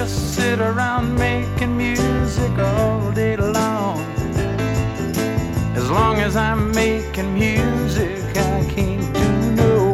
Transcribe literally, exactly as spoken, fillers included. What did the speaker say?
just sit around making music all day long. As long as I'm making music,